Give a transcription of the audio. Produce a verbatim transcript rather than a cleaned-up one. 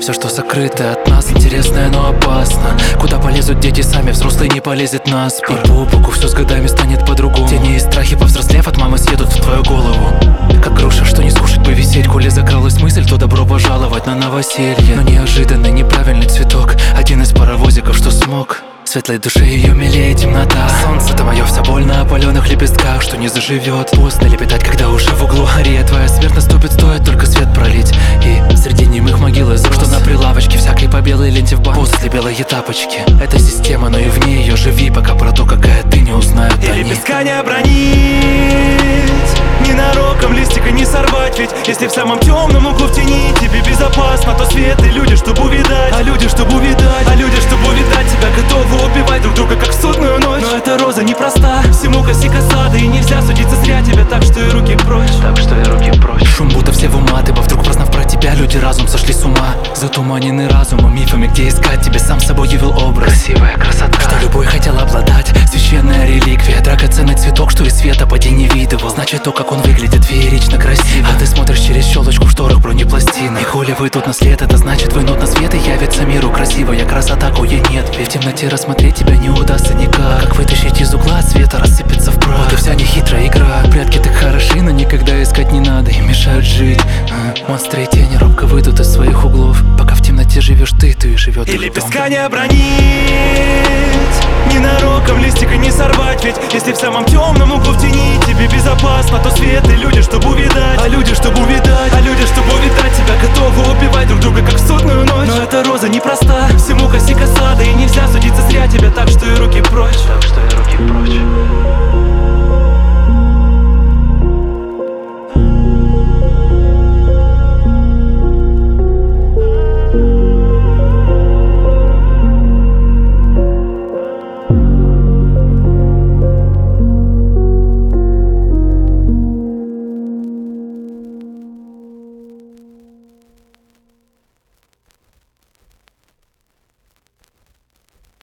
Все, что сокрыто от нас, интересное, но опасно. Куда полезут дети сами, взрослый не полезет на спор. И по боку все с годами станет по-другому. Тени и страхи, повзрослев, от мамы съедут в твою голову. Как груша, что не скушать бы висеть. Коли закралась мысль, то добро пожаловать на новоселье. Но неожиданный, неправильный цветок, один из паровозиков, что смог. Светлой душе ее милее темнота. Солнце-то мое вся боль на опаленных лепестках, что не заживет. Поздно лепетать, когда уже в углу Ария, твоя смерть наступит, стоит только свет пролить. И среди немых могил из роз, что на прилавочке всякой по белой ленте в банк. После белые тапочки, это система, но и в ней ее живи, пока про то, какая ты, не узнают и они. лепестка не обронить, ненароком листика не сорвать. Ведь если в самом темном углу в тени тебе безопасно, то свет и люди, чтобы увидать. А люди, чтобы увидать, а люди, чтобы увидать тебя, готовы убивать друг друга, как в судную ночь. Но эта роза непроста, всему коси косада, и нельзя судиться зря тебя, так что и руки прочь. Так что и руки прочь. Шум будто все в ума, ты бы вдруг прознав про тебя, люди разум сошли с ума. Затуманены разумом, мифами, где искать, тебе сам собой явил образ. Красивая красота, что любой хотел обладать. Священная реликвия, драгоценный цветок, что из света поди не видывал. Значит, то, как он выглядит, феерично красиво. А ты смотришь через щелочку в шторах бронепластины. И коли выйдут на свет, это значит вынут на свет, и явится миру красивая красота, кое нет. Ведь в темноте рассмотреть тебя не удастся никак. Как вытащить из угла света, рассыпется в прах. Вот и вся нехитрая игра. Прятки так хороши, но никогда искать не надо, им мешают жить. а, Монстры и тени робко выйдут из своих углов. Пока в темноте живешь ты, то и живет и их лепестка дом. не обронить, ненароком листика не сорвать. Ведь если в самом темном углу в тени тебе безопасно, то свет и люди, чтобы увидать. А люди, чтобы увидать, а люди, чтобы увидать тебя, готовы убивать друг друга, как в судную ночь. Но эта роза непроста,